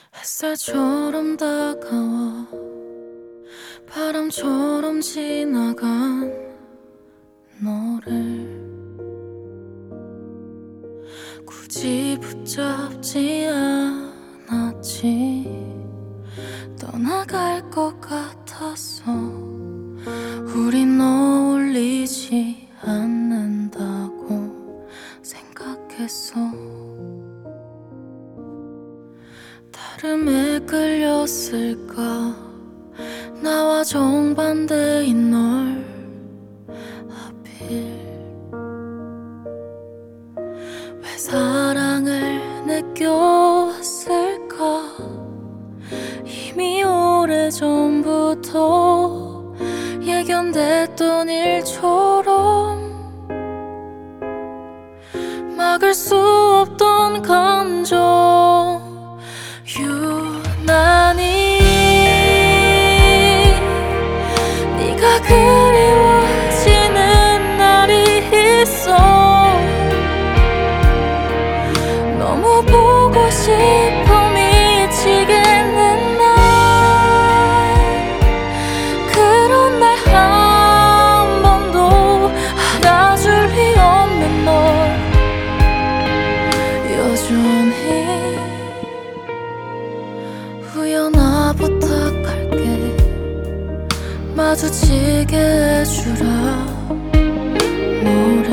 햇살처럼 다가와 바람처럼 지나간 너를 굳이 붙잡지 않았지. 떠나갈 것 같았어. 우린 어울리지 않는다고 생각했어. 다름에 끌렸을까. 나와 정반대인 널 하필. 왜 사랑을 느껴왔을까. 이미 오래전부터 예견됐던 일처럼 막을 수 없던 감정. 유난히 네가 그리워지는 날이 있어. 너무 보고 싶어 미치겠는 날. 그런 날 한 번도 알아줄 리 없는 널 여전히 우연아 부탁할게. 마주치게 해주라. 노래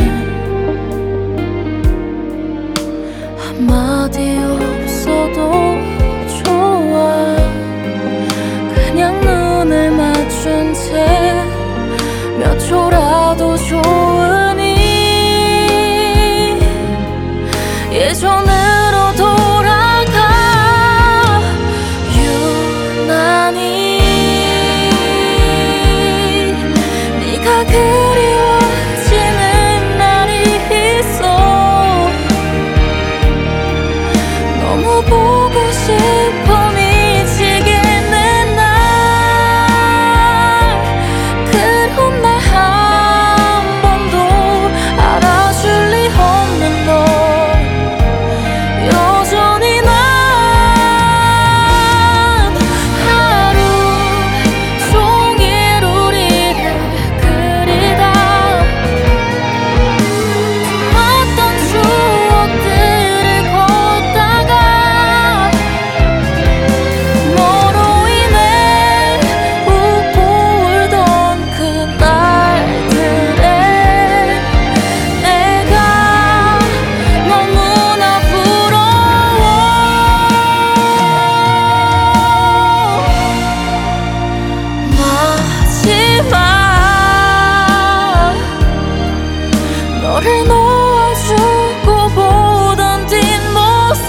한마디 없어도 좋아. 그냥 눈을 맞춘 채 몇 초라도 좋으니 예전으로 돌아가. 유난히 네가 그리워지는 날이 있어. 너무 보고 싶어 미치겠는 날. 그런 날 한 번도 알아줄 리 없는 널 여전히 난 하루 종일 우리를 그리다. 어떤 추억들을 걷다가 너로 인해 웃고 울던 그날들에 내가 너무나 부러워. 마지막 너를 놓아주고 보던 뒷모습.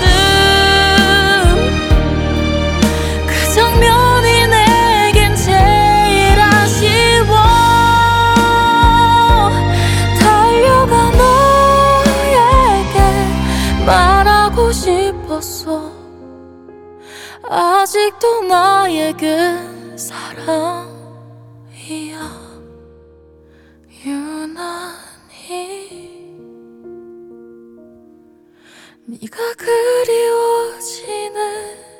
그 장면이 내겐 제일 아쉬워. 달려가 너에게 말하고 싶었어. 아직도 나에겐 사랑이야. 유난히 네가 그리워지는